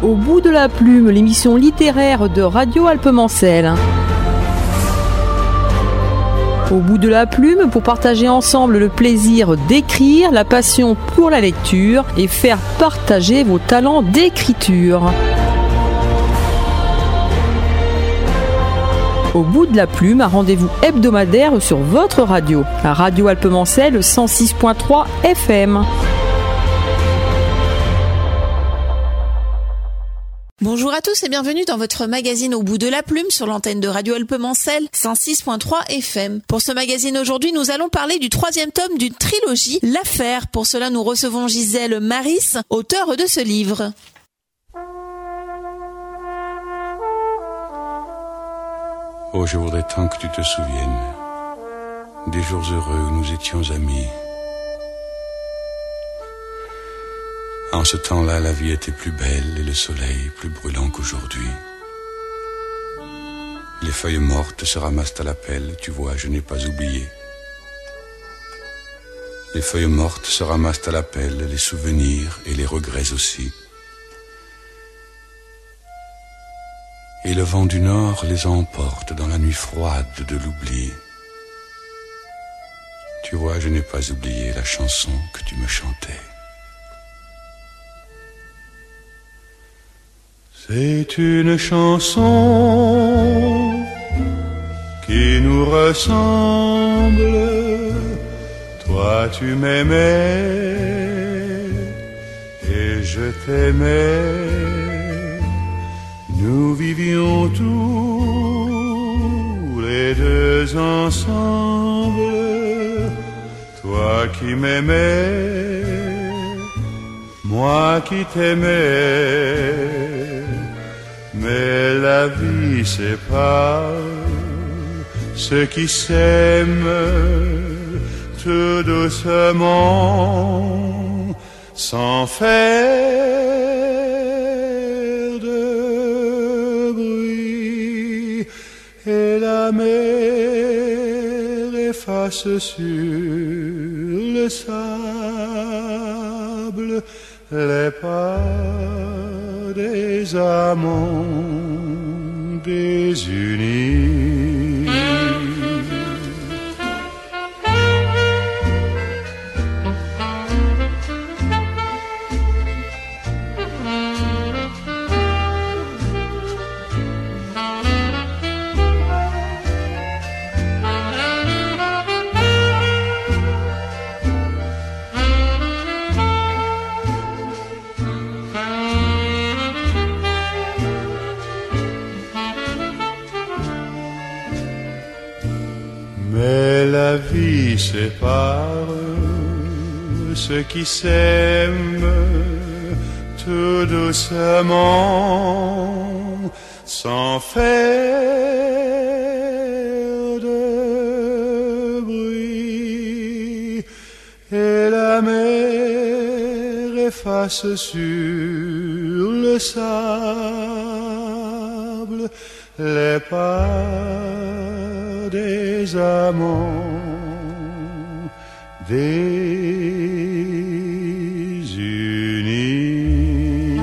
Au bout de la plume, l'émission littéraire de Radio Alpemancel. Au bout de la plume, pour partager ensemble le plaisir d'écrire, la passion pour la lecture et faire partager vos talents d'écriture. Au bout de la plume, un rendez-vous hebdomadaire sur votre radio, à Radio Alpemancel 106.3 FM. Bonjour à tous et bienvenue dans votre magazine Au bout de la plume sur l'antenne de Radio Alpemancel 106.3 FM. Pour ce magazine aujourd'hui, nous allons parler du 3e tome d'une trilogie, L'Affaire. Pour cela, nous recevons Gisèle Maris, auteure de ce livre. Oh, je voudrais tant que tu te souviennes des jours heureux où nous étions amis. En ce temps-là, la vie était plus belle et le soleil plus brûlant qu'aujourd'hui. Les feuilles mortes se ramassent à la pelle, tu vois, je n'ai pas oublié. Les feuilles mortes se ramassent à la pelle, les souvenirs et les regrets aussi. Et le vent du nord les emporte dans la nuit froide de l'oubli. Tu vois, je n'ai pas oublié la chanson que tu me chantais. C'est une chanson qui nous ressemble. Toi tu m'aimais et je t'aimais. Nous vivions tous les deux ensemble. Toi qui m'aimais, moi qui t'aimais. Mais la vie sépare ceux qui s'aiment tout doucement, sans faire de bruit. Et la mer efface sur le sable les pas des amants désunis. La vie sépare ceux qui s'aiment tout doucement, sans faire de bruit. Et la mer efface sur le sable les pas des amants désunis.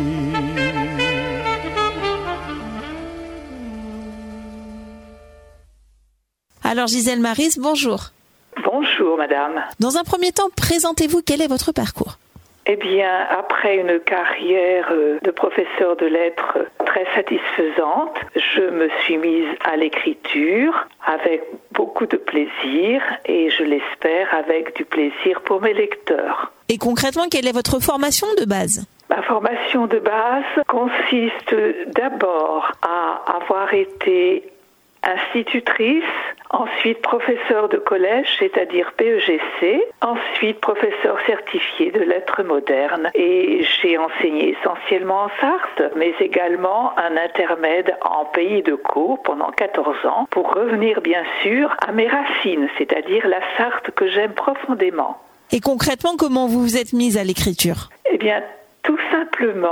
Alors Gisèle Maris, bonjour. Bonjour madame. Dans un premier temps, présentez-vous, quel est votre parcours ? Eh bien, après une carrière de professeur de lettres très satisfaisante, je me suis mise à l'écriture avec beaucoup de plaisir et je l'espère avec du plaisir pour mes lecteurs. Et concrètement, quelle est votre formation de base ? Ma formation de base consiste d'abord à avoir été institutrice, ensuite professeur de collège, c'est-à-dire PEGC, ensuite professeur certifié de lettres modernes et j'ai enseigné essentiellement en Sarthe, mais également un intermède en Pays de Caux pendant 14 ans pour revenir bien sûr à mes racines, c'est-à-dire la Sarthe que j'aime profondément. Et concrètement, comment vous vous êtes mise à l'écriture ? Eh bien, tout simplement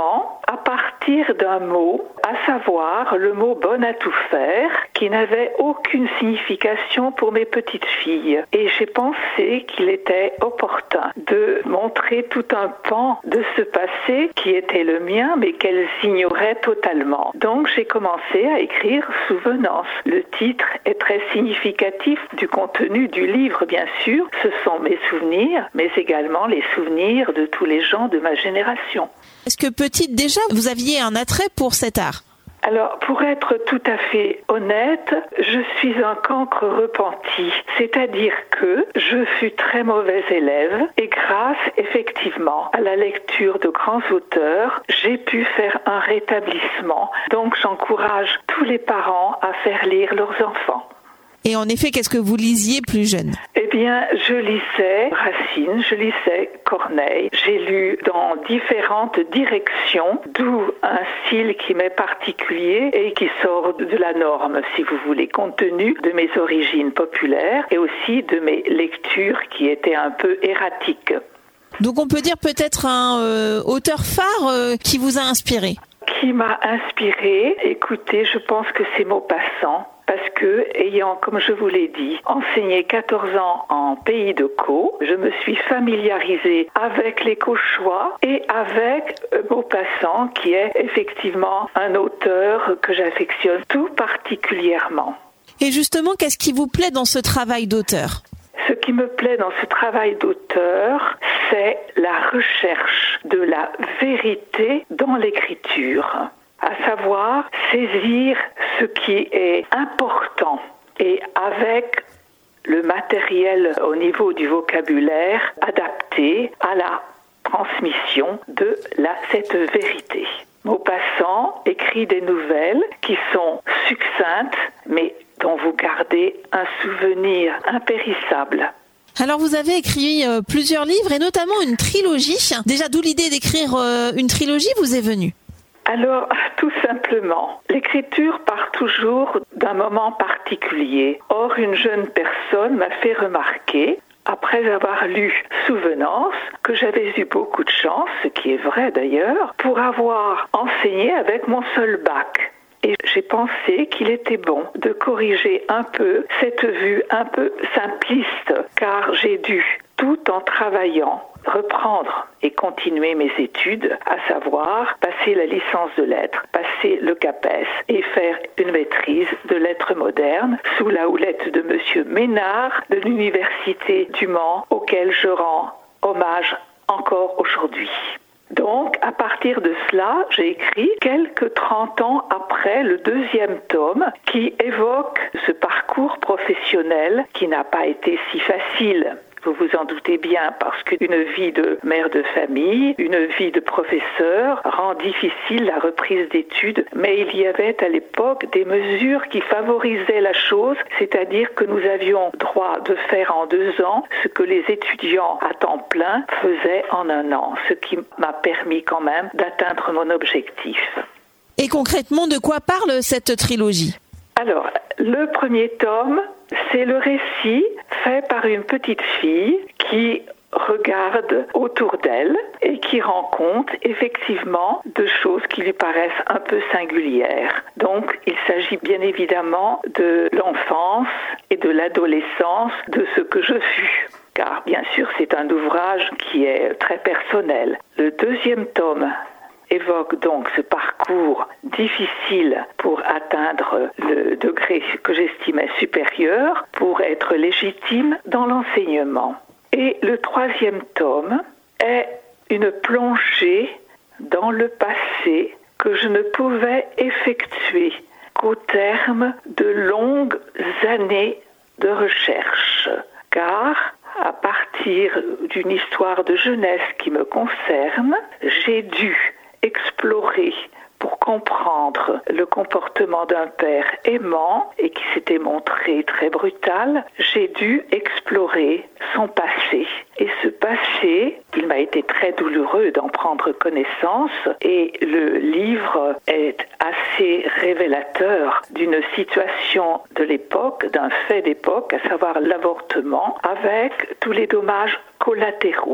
à partir d'un mot, à savoir le mot bonne à tout faire, qui n'avait aucune signification pour mes petites filles. Et j'ai pensé qu'il était opportun de montrer tout un pan de ce passé qui était le mien, mais qu'elles ignoraient totalement. Donc j'ai commencé à écrire Souvenance. Le titre est très significatif du contenu du livre, bien sûr. Ce sont mes souvenirs, mais également les souvenirs de tous les gens de ma génération. Est-ce que petite déjà, vous aviez un attrait pour cet art ? Alors, pour être tout à fait honnête, je suis un cancre repenti. C'est-à-dire que je fus très mauvaise élève et grâce, effectivement, à la lecture de grands auteurs, j'ai pu faire un rétablissement. Donc, j'encourage tous les parents à faire lire leurs enfants. Et en effet, qu'est-ce que vous lisiez plus jeune ? Eh bien, je lisais Racine, je lisais Corneille. J'ai lu dans différentes directions, d'où un style qui m'est particulier et qui sort de la norme, si vous voulez, compte tenu de mes origines populaires et aussi de mes lectures qui étaient un peu erratiques. Donc on peut dire peut-être un auteur phare qui vous a inspiré ? Qui m'a inspiré ? Écoutez, je pense que c'est Maupassant. Parce que, ayant, comme je vous l'ai dit, enseigné 14 ans en pays de Caux, je me suis familiarisée avec les Cauchois et avec Maupassant, qui est effectivement un auteur que j'affectionne tout particulièrement. Et justement, qu'est-ce qui vous plaît dans ce travail d'auteur ? Ce qui me plaît dans ce travail d'auteur, c'est la recherche de la vérité dans l'écriture. À savoir saisir ce qui est important et avec le matériel au niveau du vocabulaire adapté à la transmission de cette vérité. Maupassant écrit des nouvelles qui sont succinctes mais dont vous gardez un souvenir impérissable. Alors vous avez écrit plusieurs livres et notamment une trilogie. Déjà, d'où l'idée d'écrire une trilogie vous est venue ? Alors, tout simplement, l'écriture part toujours d'un moment particulier. Or, une jeune personne m'a fait remarquer, après avoir lu Souvenance, que j'avais eu beaucoup de chance, ce qui est vrai d'ailleurs, pour avoir enseigné avec mon seul bac. Et j'ai pensé qu'il était bon de corriger un peu cette vue un peu simpliste, car j'ai dû, tout en travaillant, reprendre et continuer mes études, à savoir passer la licence de lettres, passer le CAPES et faire une maîtrise de lettres modernes sous la houlette de Monsieur Ménard de l'Université du Mans, auquel je rends hommage encore aujourd'hui. Donc, à partir de cela, j'ai écrit quelques 30 ans après le deuxième tome qui évoque ce parcours professionnel qui n'a pas été si facile. Vous vous en doutez bien, parce qu'une vie de mère de famille, une vie de professeur rend difficile la reprise d'études, mais il y avait à l'époque des mesures qui favorisaient la chose, c'est-à-dire que nous avions droit de faire en 2 ans ce que les étudiants à temps plein faisaient en 1 an, ce qui m'a permis quand même d'atteindre mon objectif. Et concrètement, de quoi parle cette trilogie ? Alors, le premier tome, c'est le récit fait par une petite fille qui regarde autour d'elle et qui rend compte effectivement de choses qui lui paraissent un peu singulières. Donc, il s'agit bien évidemment de l'enfance et de l'adolescence de ce que je fus. Car bien sûr, c'est un ouvrage qui est très personnel. Le deuxième tome évoque donc ce parcours difficile pour atteindre le degré que j'estimais supérieur, pour être légitime dans l'enseignement. Et le troisième tome est une plongée dans le passé que je ne pouvais effectuer qu'au terme de longues années de recherche. Car à partir d'une histoire de jeunesse qui me concerne, j'ai dû explorer pour comprendre le comportement d'un père aimant et qui s'était montré très brutal. J'ai dû explorer son passé. Et ce passé, il m'a été très douloureux d'en prendre connaissance et le livre est assez révélateur d'une situation de l'époque, d'un fait d'époque, à savoir l'avortement, avec tous les dommages collatéraux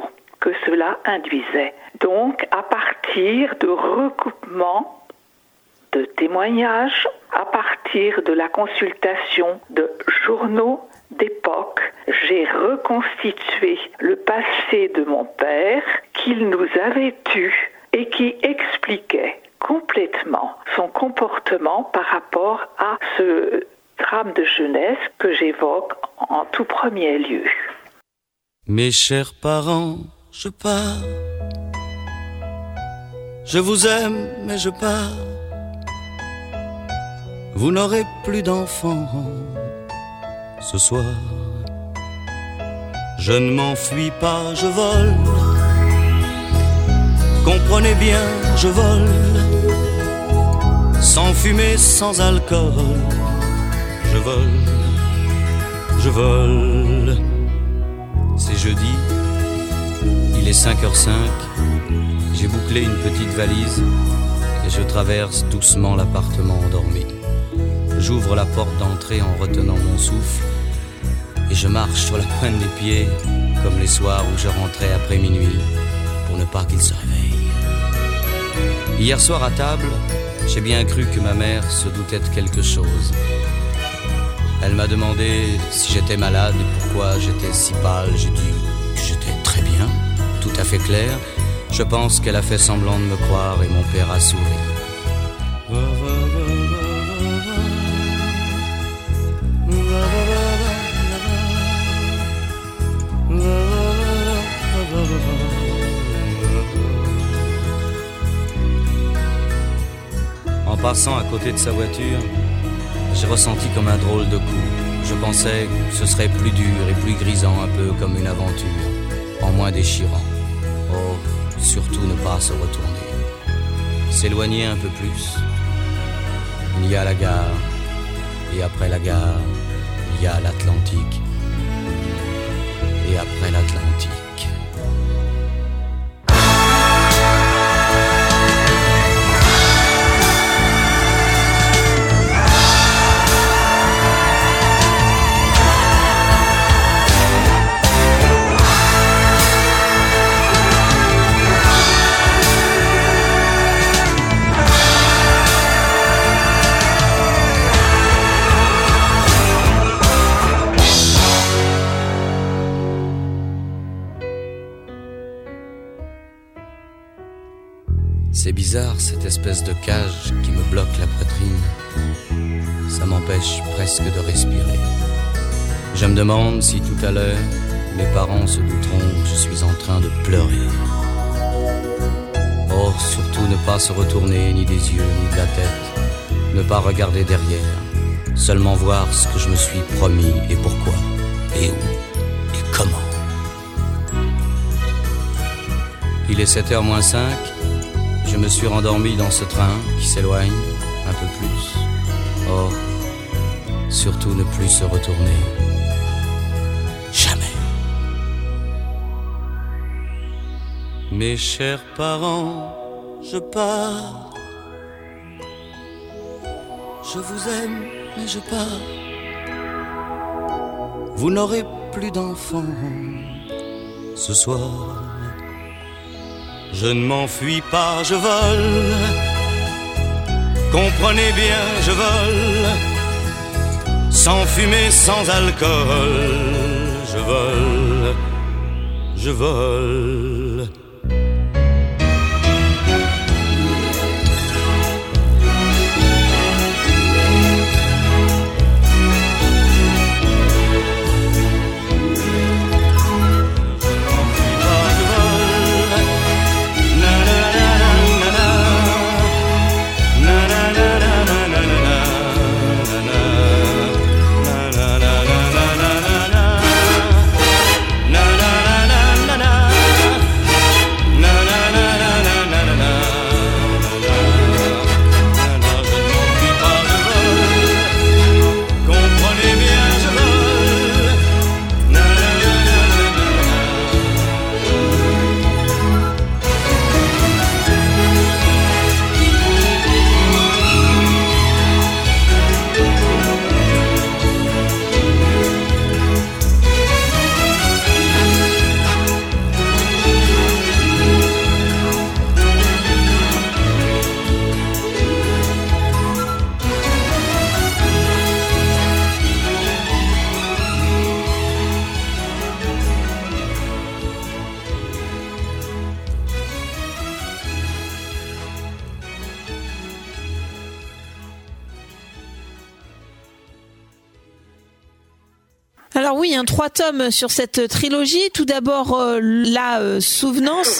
que cela induisait. Donc, à partir de recoupements de témoignages, à partir de la consultation de journaux d'époque, j'ai reconstitué le passé de mon père qu'il nous avait eu et qui expliquait complètement son comportement par rapport à ce drame de jeunesse que j'évoque en tout premier lieu. Mes chers parents, je pars. Je vous aime, mais je pars. Vous n'aurez plus d'enfants ce soir. Je ne m'enfuis pas, je vole. Comprenez bien, je vole. Sans fumée, sans alcool. Je vole, je vole. C'est jeudi, il est 5h05. J'ai bouclé une petite valise et je traverse doucement l'appartement endormi. J'ouvre la porte d'entrée en retenant mon souffle et je marche sur la pointe des pieds comme les soirs où je rentrais après minuit pour ne pas qu'il se réveille. Hier soir à table, j'ai bien cru que ma mère se doutait de quelque chose. Elle m'a demandé si j'étais malade et pourquoi j'étais si pâle. J'ai dit que j'étais très bien, tout à fait clair. Je pense qu'elle a fait semblant de me croire et mon père a souri. En passant à côté de sa voiture, j'ai ressenti comme un drôle de coup. Je pensais que ce serait plus dur et plus grisant, un peu comme une aventure, en moins déchirant. Oh, surtout ne pas se retourner. S'éloigner un peu plus. Il y a la gare, et après la gare, il y a l'Atlantique. Et après l'Atlantique. C'est bizarre, cette espèce de cage qui me bloque la poitrine. Ça m'empêche presque de respirer. Je me demande si tout à l'heure, mes parents se douteront que je suis en train de pleurer. Oh, surtout ne pas se retourner ni des yeux ni de la tête. Ne pas regarder derrière. Seulement voir ce que je me suis promis et pourquoi, et où, et comment. Il est 7h moins 5. Je me suis rendormi dans ce train qui s'éloigne un peu plus. Oh, surtout ne plus se retourner. Jamais. Mes chers parents, je pars. Je vous aime, mais je pars. Vous n'aurez plus d'enfants ce soir. Je ne m'enfuis pas, je vole. Comprenez bien, je vole. Sans fumée, sans alcool. Je vole, je vole. Alors oui, 3 tomes sur cette trilogie. Tout d'abord, la souvenance.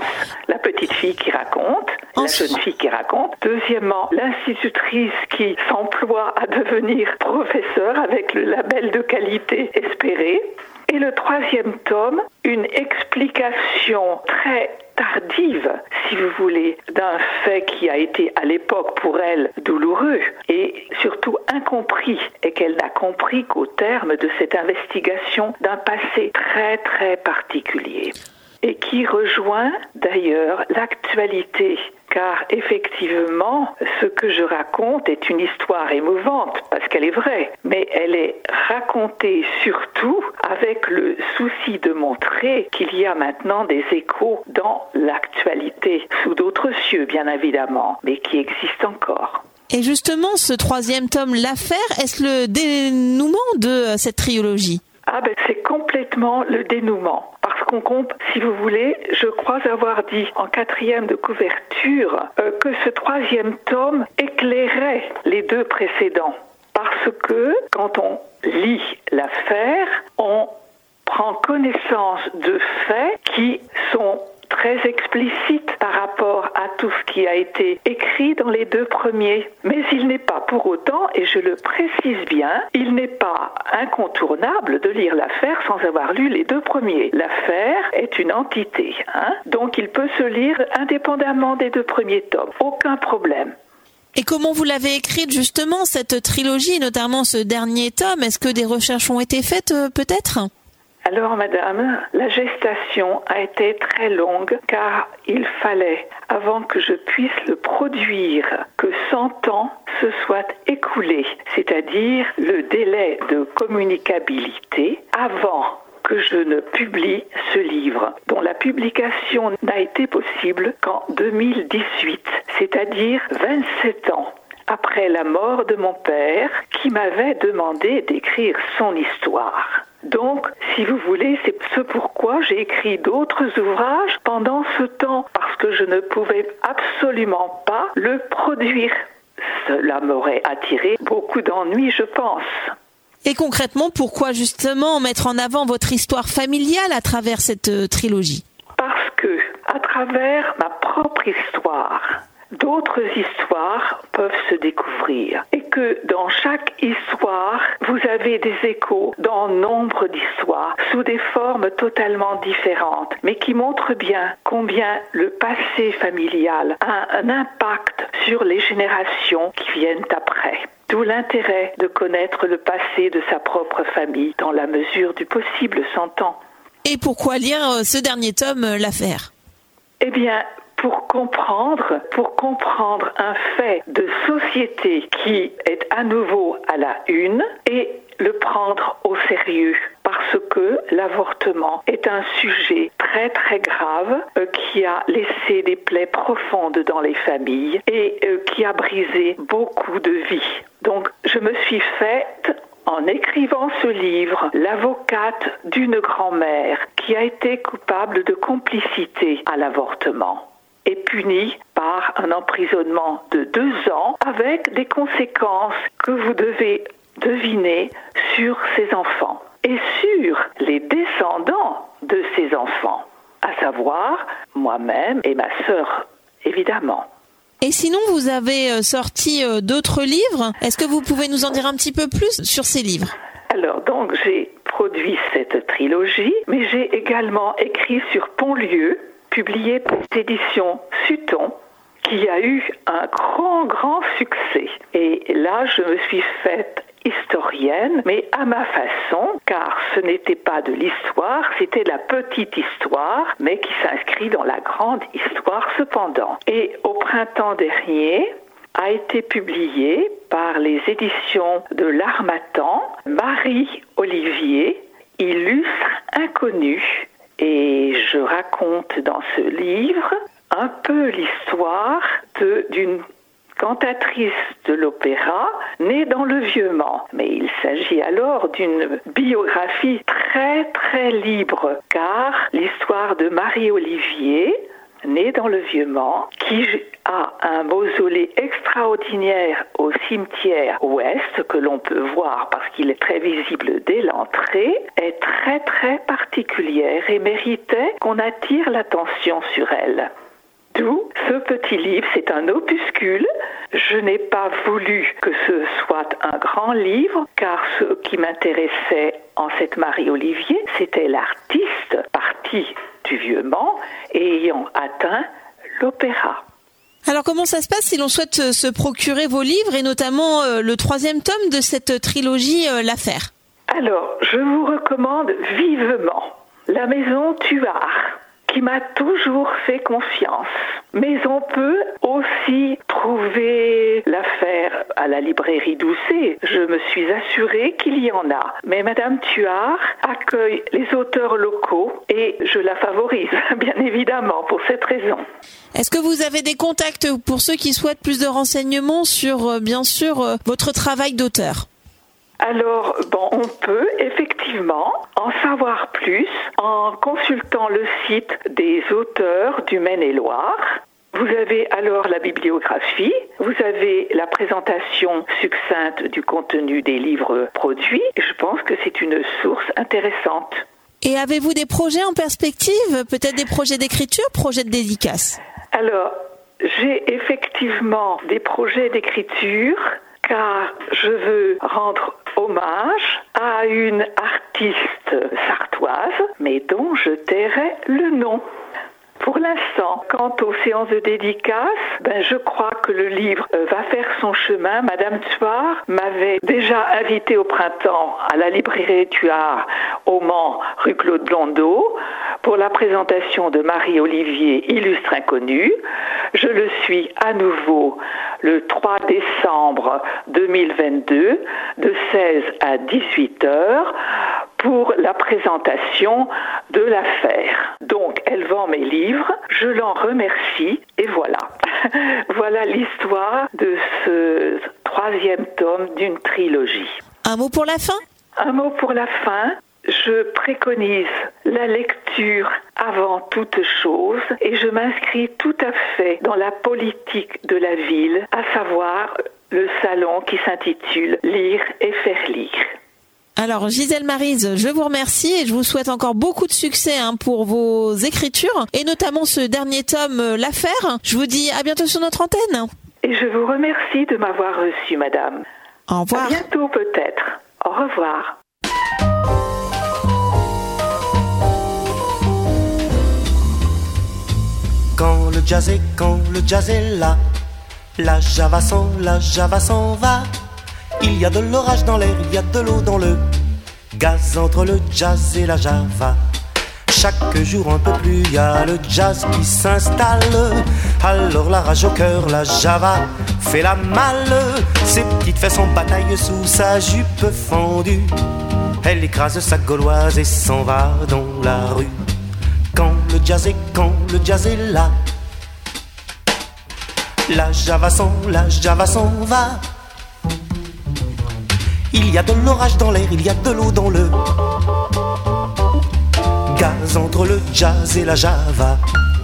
La petite fille qui raconte, la jeune fille qui raconte. Deuxièmement, l'institutrice qui s'emploie à devenir professeur avec le label de qualité espéré. Et le 3e tome, une explication très tardive, si vous voulez, d'un fait qui a été à l'époque pour elle douloureux et surtout incompris, et qu'elle n'a compris qu'au terme de cette investigation d'un passé très très particulier et qui rejoint d'ailleurs l'actualité. Car effectivement, ce que je raconte est une histoire émouvante, parce qu'elle est vraie, mais elle est racontée surtout avec le souci de montrer qu'il y a maintenant des échos dans l'actualité, sous d'autres cieux bien évidemment, mais qui existent encore. Et justement, ce 3e tome, L'Affaire, est-ce le dénouement de cette trilogie ? C'est complètement le dénouement. Parce qu'on compte, si vous voulez, je crois avoir dit en 4e de couverture que ce 3e tome éclairait les 2 précédents. Parce que quand on lit l'affaire, on prend connaissance de faits qui sont très explicite par rapport à tout ce qui a été écrit dans les 2 premiers. Mais il n'est pas pour autant, et je le précise bien, il n'est pas incontournable de lire l'affaire sans avoir lu les 2 premiers. L'affaire est une entité, donc il peut se lire indépendamment des 2 premiers tomes. Aucun problème. Et comment vous l'avez écrite justement, cette trilogie, notamment ce dernier tome ? Est-ce que des recherches ont été faites peut-être ? Alors, madame, la gestation a été très longue car il fallait, avant que je puisse le produire, que 100 ans se soient écoulés, c'est-à-dire le délai de communicabilité avant que je ne publie ce livre, dont la publication n'a été possible qu'en 2018, c'est-à-dire 27 ans. Après la mort de mon père, qui m'avait demandé d'écrire son histoire. Donc, si vous voulez, c'est ce pourquoi j'ai écrit d'autres ouvrages pendant ce temps, parce que je ne pouvais absolument pas le produire. Cela m'aurait attiré beaucoup d'ennuis, je pense. Et concrètement, pourquoi justement mettre en avant votre histoire familiale à travers cette trilogie ? Parce que, à travers ma propre histoire, d'autres histoires peuvent se découvrir et que dans chaque histoire, vous avez des échos dans nombre d'histoires sous des formes totalement différentes, mais qui montrent bien combien le passé familial a un impact sur les générations qui viennent après. D'où l'intérêt de connaître le passé de sa propre famille dans la mesure du possible, s'entend. Et pourquoi lire ce dernier tome, L'Affaire ? Eh bien, pour comprendre un fait de société qui est à nouveau à la une et le prendre au sérieux. Parce que l'avortement est un sujet très très grave qui a laissé des plaies profondes dans les familles et qui a brisé beaucoup de vies. Donc je me suis faite, en écrivant ce livre, l'avocate d'une grand-mère qui a été coupable de complicité à l'avortement et punie par un emprisonnement de 2 ans avec des conséquences que vous devez deviner sur ses enfants et sur les descendants de ses enfants, à savoir moi-même et ma sœur, évidemment. Et sinon, vous avez sorti d'autres livres. Est-ce que vous pouvez nous en dire un petit peu plus sur ces livres ? Alors, donc, j'ai produit cette trilogie, mais j'ai également écrit sur Pontlieu, publié par l'édition Sutton, qui a eu un grand succès. Et là, je me suis faite historienne, mais à ma façon, car ce n'était pas de l'histoire, c'était la petite histoire, mais qui s'inscrit dans la grande histoire cependant. Et au printemps dernier, a été publié par les éditions de l'Harmattan, Marie Olivier, Illustre Inconnu. Et je raconte dans ce livre un peu l'histoire d'une cantatrice de l'opéra née dans le Vieux-Mans. Mais il s'agit alors d'une biographie très très libre, car l'histoire de Marie Olivier né dans le Vieux-Mans, qui a un mausolée extraordinaire au cimetière ouest, que l'on peut voir parce qu'il est très visible dès l'entrée, est très très particulière et méritait qu'on attire l'attention sur elle. D'où ce petit livre, c'est un opuscule. Je n'ai pas voulu que ce soit un grand livre, car ce qui m'intéressait en cette Marie-Olivier, c'était l'artiste parti du Vieux-Mans et ayant atteint l'opéra. Alors comment ça se passe si l'on souhaite se procurer vos livres et notamment le 3e tome de cette trilogie L'Affaire? Alors, je vous recommande vivement la maison Tuard, qui m'a toujours fait confiance. Mais on peut aussi trouver l'affaire à la librairie Doucet. Je me suis assurée qu'il y en a. Mais Madame Tuard accueille les auteurs locaux et je la favorise, bien évidemment, pour cette raison. Est-ce que vous avez des contacts pour ceux qui souhaitent plus de renseignements sur, bien sûr, votre travail d'auteur ? Alors, on peut effectivement en savoir plus en consultant le site des auteurs du Maine-et-Loire. Vous avez alors la bibliographie, vous avez la présentation succincte du contenu des livres produits. Et je pense que c'est une source intéressante. Et avez-vous des projets en perspective, peut-être des projets d'écriture, projets de dédicace ? Alors, j'ai effectivement des projets d'écriture, car je veux rendre hommage à une artiste sartoise, mais dont je tairai le nom. Pour l'instant, quant aux séances de dédicace, je crois que le livre va faire son chemin. Madame Tuard m'avait déjà invité au printemps à la librairie Tuard au Mans, rue Claude Blondeau, pour la présentation de Marie-Olivier, illustre inconnue. Je le suis à nouveau le 3 décembre 2022, de 16 à 18 heures, pour la présentation de l'affaire. Donc, elle vend mes livres, je l'en remercie, et voilà. Voilà l'histoire de ce 3e tome d'une trilogie. Un mot pour la fin ? Un mot pour la fin. Je préconise la lecture avant toute chose et je m'inscris tout à fait dans la politique de la ville, à savoir le salon qui s'intitule « Lire et faire lire ». Alors Gisèle Maryse, je vous remercie et je vous souhaite encore beaucoup de succès pour vos écritures et notamment ce dernier tome, L'Affaire. Je vous dis à bientôt sur notre antenne. Et je vous remercie de m'avoir reçue, madame. Au revoir. À bientôt peut-être. Au revoir. Quand le jazz est là, la java s'en va. Il y a de l'orage dans l'air, il y a de l'eau dans le gaz entre le jazz et la java. Chaque jour un peu plus, il y a le jazz qui s'installe. Alors la rage au cœur, la java fait la malle. Ses petites fesses en bataille sous sa jupe fendue. Elle écrase sa gauloise et s'en va dans la rue. Quand le jazz est là, la java s'en va. Il y a de l'orage dans l'air, il y a de l'eau dans le gaz entre le jazz et la java.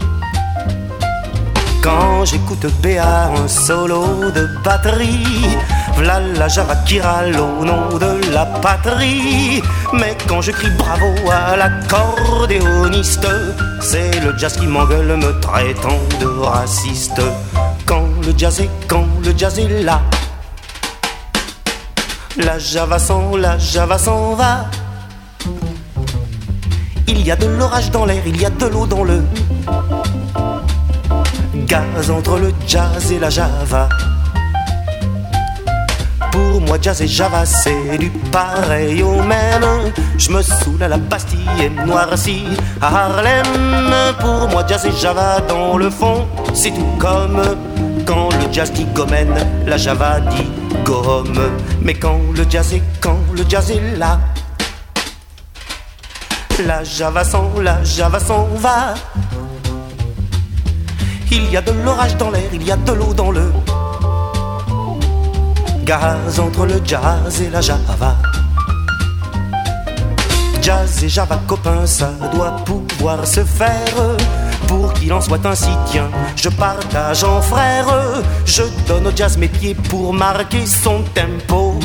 Quand j'écoute Béa, un solo de batterie, v'là la java qui râle au nom de la patrie. Mais quand je crie bravo à l'accordéoniste, c'est le jazz qui m'engueule me traitant de raciste. Quand le jazz est là, la java s'en va. Il y a de l'orage dans l'air, il y a de l'eau dans le gaz entre le jazz et la java. Pour moi jazz et java c'est du pareil au même. Je me saoule à la Bastille et noirci à Harlem. Pour moi jazz et java dans le fond c'est tout comme quand le jazz dit gomène, la java dit gomme. Mais quand le jazz est là, la java s'en va. Il y a de l'orage dans l'air, il y a de l'eau dans le gaz entre le jazz et la java. Jazz et java copains, ça doit pouvoir se faire. pour qu'il en soit ainsi, tiens, je partage en frère, je donne au jazz mes pieds pour marquer son tempo.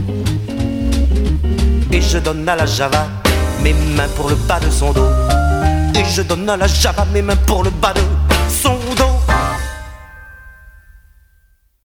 Et je donne à la java mes mains pour le bas de son dos. Et je donne à la java mes mains pour le bas de